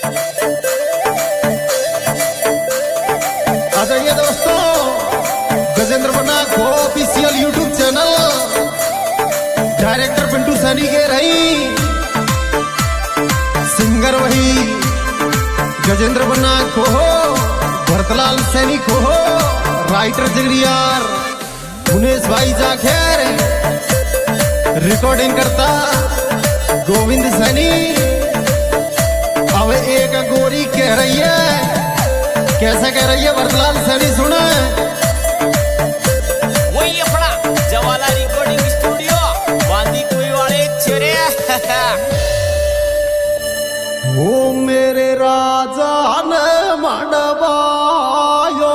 आ जाइए दोस्तों, गजेंद्र बन्ना को official YouTube channel, director Pintu Saini के रही, सिंगर वही गजेंद्र बन्ना को हो, भरतलाल सैनी को हो, राइटर जगरियार मुनेश भाई जाखेर, रिकॉर्डिंग करता गोविंद सैनी। अब एक गोरी कह रही है, कैसे कह रही है भरतलाल सैनी, सुने। वही अपना जवाला रिकॉर्डिंग स्टूडियो बांदी कोई वाले चेहरे। वो मेरे राजा ने मंडवायो,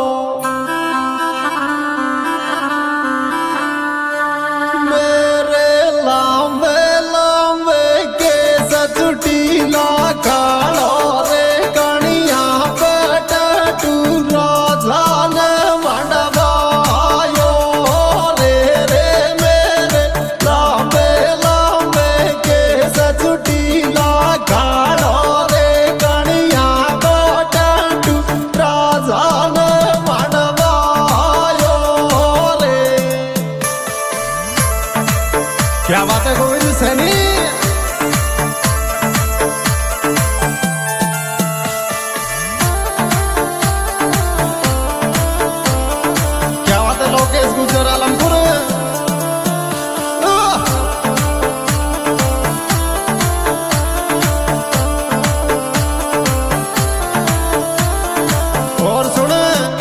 मेरे लांबे लांबे के सचुटीला कालो रे कणिया पे टटू राजा ने मंडवायो रे रे मेरे लांबे लांबे के सचुटीला कालो रे कणिया पे टटू राजा ने मंडवायो रे। क्या बात है गोविंद सैनी, क्या बात है लोकेश गुजर आलमपुर। और सुने,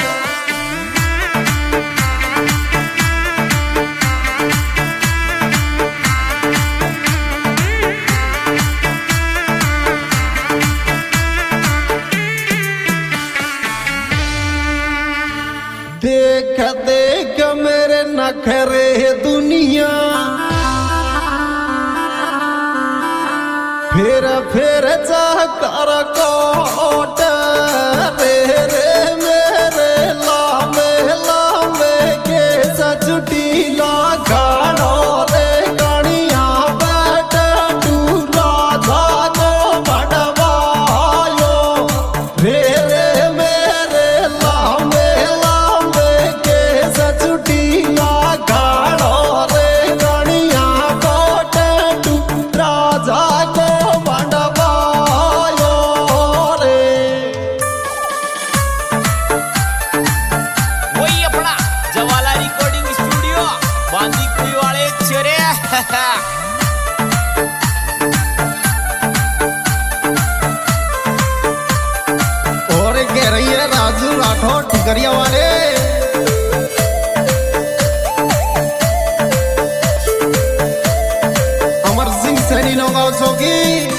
देख देख मेरे नखरे दुनिया, फिर कर कोट रे रे मेरे लांबे लांबे के सचुटीला गानो रे कणिया बैठ टू राधा को मडवायो रे रे मेरे लांबे लांबे के सचुटीला गानो रे कणिया बैठ टू राधा को मडवायो रे। वही अपना जवाला रिकॉर्डिंग स्टूडियो बांदी कोई वाले चेहरे। और कह रही है राजू राठौर ठिकरिया वाले, अमर सिंह सैनी नौगांव चौकी,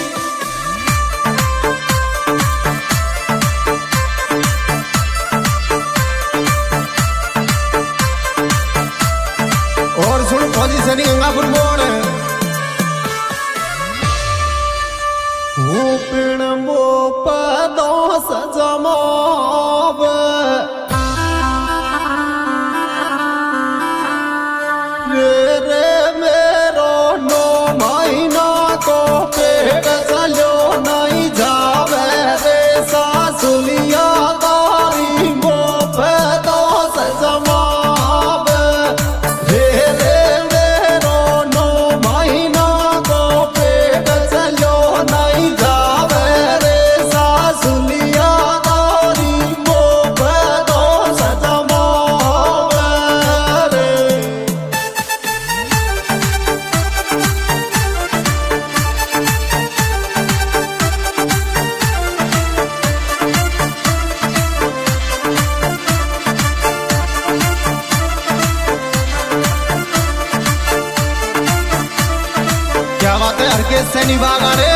और सुन फौजी सैनी गंगापुर बोर्ड। वो पिण मो पदो सजमाव रे रे मेरो नो महीना को पेट चलो नहीं जावे रे सासुलिया दारी मो पदो सजमाव रे रे मेरो नो महीना को पेट चलो नहीं जावे रे सासुलिया दारी मो पदो सजमाव रे। क्या बात है हरकेश सैनी बागा रे।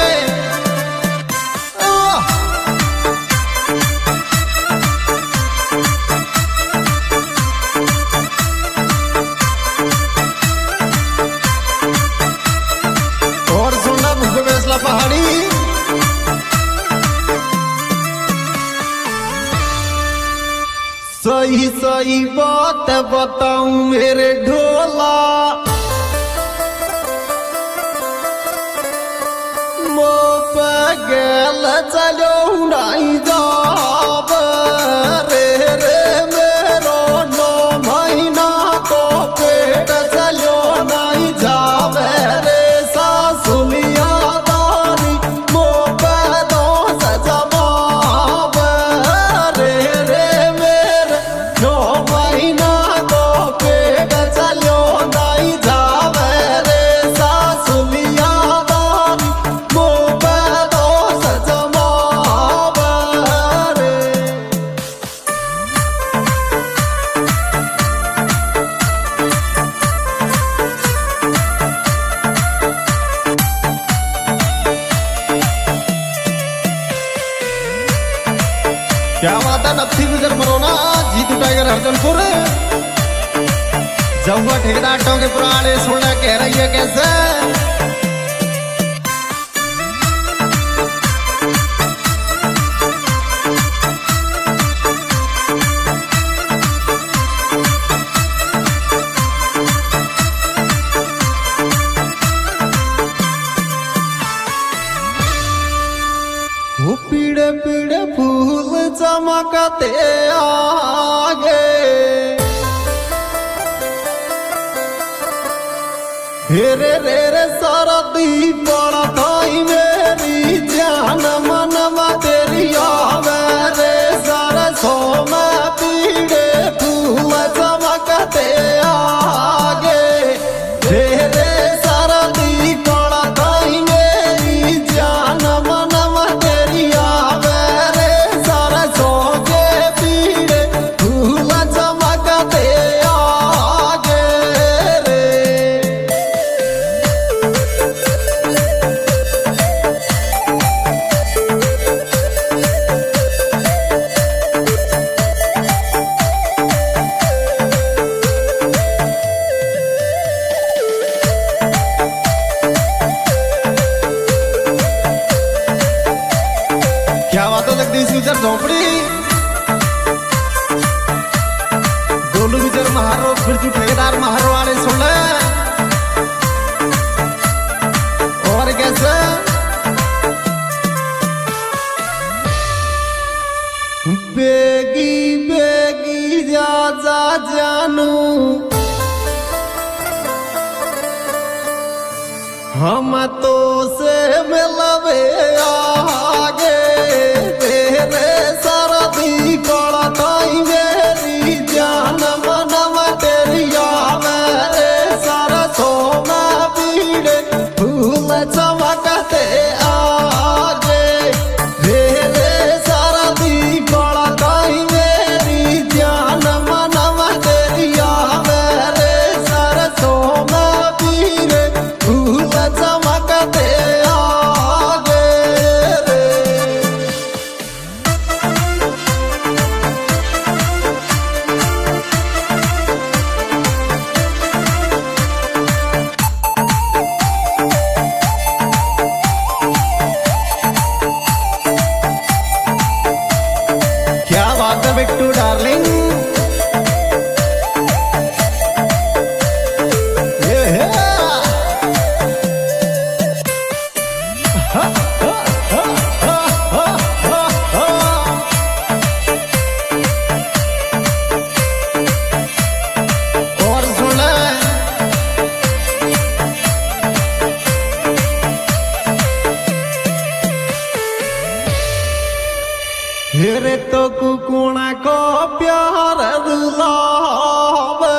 और सुनना भूखे फैसला पहाड़ी, सही सही बात बताऊं मेरे ढोला, गल चलो क्या बात है नत्थी गुजर मरोना जीतू टाइगर हरजनपुर जहुआ ठेकेदार के पुराने सुनना कह रही है कैसे वो पीड़े पीड़े फूल चमकते आगे हेरे रे रे सरदी पड़ताई मेरी जान मनवा तेरी आवे रे सरसों में पीड़े फूल चमकते आगे रे रे सरदी पड़ताई मेरी जान मनवा तेरी आवे रे सरसों के पीड़े फूल चमकते आगे रे क्या बात है जगदीश गुजर झोंपड़ी गोलू गुजर महारो फिर ठेकेदार महारो वाले सुन ले और कैसे बेगी बेगी जा जा जानू हम तो से मिलवे आगे तेरे सरदी पड़ताई मेरी जान मनवा तेरी आवे रे सरसों में पीड़े फूल चमकते आगे रे रे सरदी पड़ताई मेरी जान मनवा तेरी आवे रे सरसों में पीड़े फूल चमकते आगे रे क्या बात है बिट्टू डार्लिंग ये है और सुना हेरे तो कुकुणा को प्यार दुलावे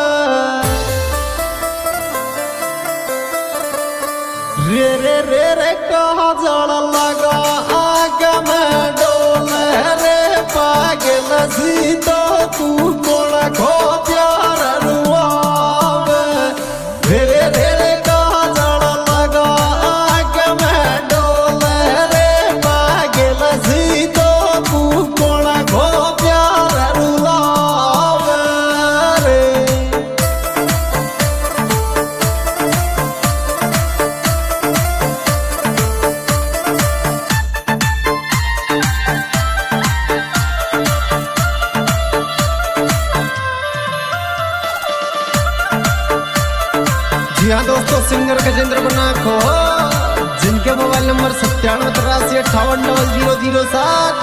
रे रे रे रे कहा जड़ लगा आग में डोले रे पागल सी तो कुकुणा को प्यार दुलावे रे रे रे रे कहा जड़ लगा आग में डोले रे पागल सी तो कुकुणा को प्यार दुलावे रे जी हाँ दोस्तों सिंगर गजेंद्र बना खो जिनके मोबाइल नंबर 9783580007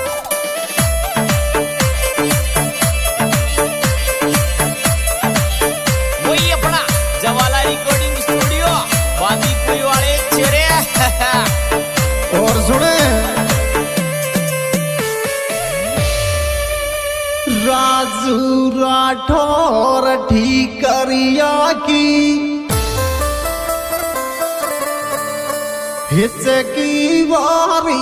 वही अपना जवाला रिकॉर्डिंग स्टूडियो बांदीकुई वाले चेहरे और सुने राजू राठौर ठीकरिया की हिचकी बारी